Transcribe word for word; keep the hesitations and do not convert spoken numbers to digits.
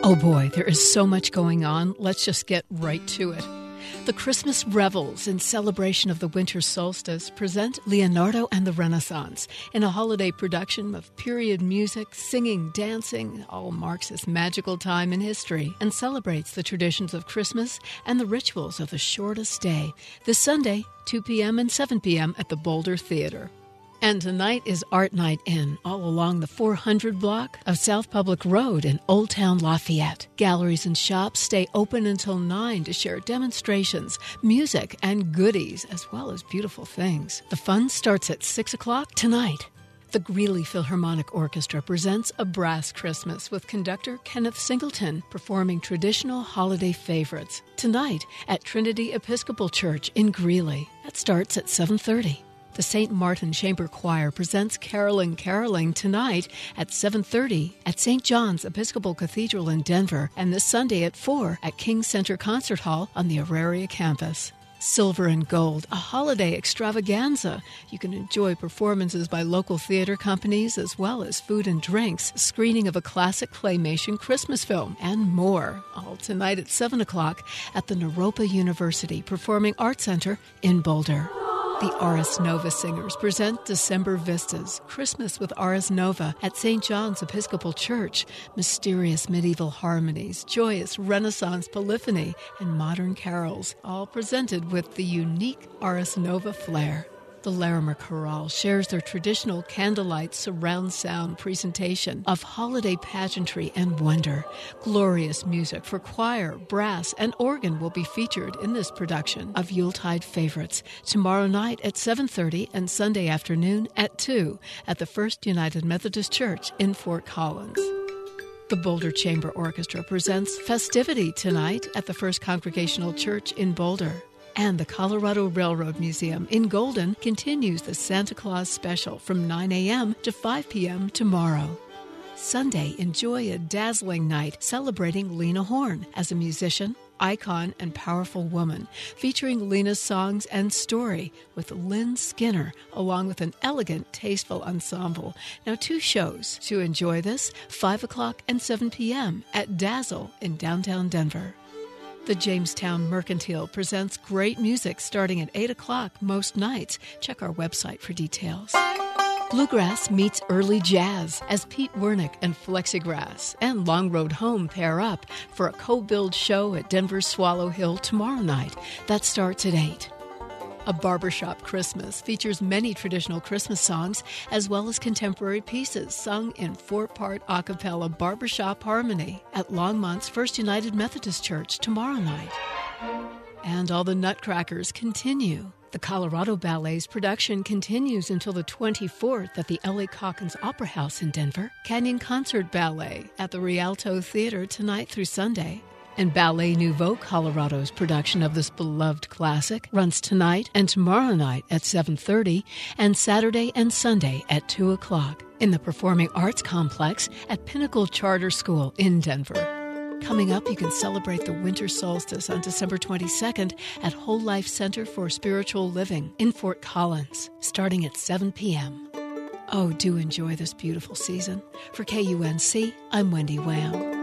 Oh boy, there is so much going on. Let's just get right to it. The Christmas Revels, in celebration of the winter solstice, present Leonardo and the Renaissance in a holiday production of period music, singing, dancing, all marks this magical time in history and celebrates the traditions of Christmas and the rituals of the shortest day. This Sunday, two p.m. and seven p.m. at the Boulder Theater. And tonight is Art Night In, all along the four hundred block of South Public Road in Old Town Lafayette. Galleries and shops stay open until nine to share demonstrations, music, and goodies, as well as beautiful things. The fun starts at six o'clock tonight. The Greeley Philharmonic Orchestra presents A Brass Christmas with conductor Kenneth Singleton performing traditional holiday favorites tonight at Trinity Episcopal Church in Greeley. That starts at seven thirty. The Saint Martin Chamber Choir presents Caroling Caroling tonight at seven thirty at Saint John's Episcopal Cathedral in Denver and this Sunday at four at King Center Concert Hall on the Auraria campus. Silver and Gold, a holiday extravaganza. You can enjoy performances by local theater companies as well as food and drinks, screening of a classic claymation Christmas film, and more. All tonight at seven o'clock at the Naropa University Performing Arts Center in Boulder. The Ars Nova Singers present December Vistas, Christmas with Ars Nova at Saint John's Episcopal Church. Mysterious medieval harmonies, joyous Renaissance polyphony, and modern carols, all presented with the unique Ars Nova flair. The Larimer Chorale shares their traditional candlelight surround sound presentation of holiday pageantry and wonder. Glorious music for choir, brass, and organ will be featured in this production of Yuletide Favorites tomorrow night at seven thirty and Sunday afternoon at two at the First United Methodist Church in Fort Collins. The Boulder Chamber Orchestra presents Festivity tonight at the First Congregational Church in Boulder. And the Colorado Railroad Museum in Golden continues the Santa Claus special from nine a.m. to five p.m. tomorrow. Sunday, enjoy a dazzling night celebrating Lena Horne as a musician, icon, and powerful woman, featuring Lena's songs and story with Lynn Skinner, along with an elegant, tasteful ensemble. Now, two shows to enjoy this, five o'clock and seven p.m. at Dazzle in downtown Denver. The Jamestown Mercantile presents great music starting at eight o'clock most nights. Check our website for details. Bluegrass meets early jazz as Pete Wernick and Flexigrass and Long Road Home pair up for a co-build show at Denver's Swallow Hill tomorrow night. That starts at eight. A Barbershop Christmas features many traditional Christmas songs as well as contemporary pieces sung in four-part a cappella barbershop harmony at Longmont's First United Methodist Church tomorrow night. And all the Nutcrackers continue. The Colorado Ballet's production continues until the twenty-fourth at the L A Calkins Opera House in Denver, Canyon Concert Ballet at the Rialto Theater tonight through Sunday. And Ballet Nouveau Colorado's production of this beloved classic runs tonight and tomorrow night at seven thirty and Saturday and Sunday at two o'clock in the Performing Arts Complex at Pinnacle Charter School in Denver. Coming up, you can celebrate the winter solstice on December twenty-second at Whole Life Center for Spiritual Living in Fort Collins, starting at seven p.m. Oh, do enjoy this beautiful season. For K U N C, I'm Wendy Wham.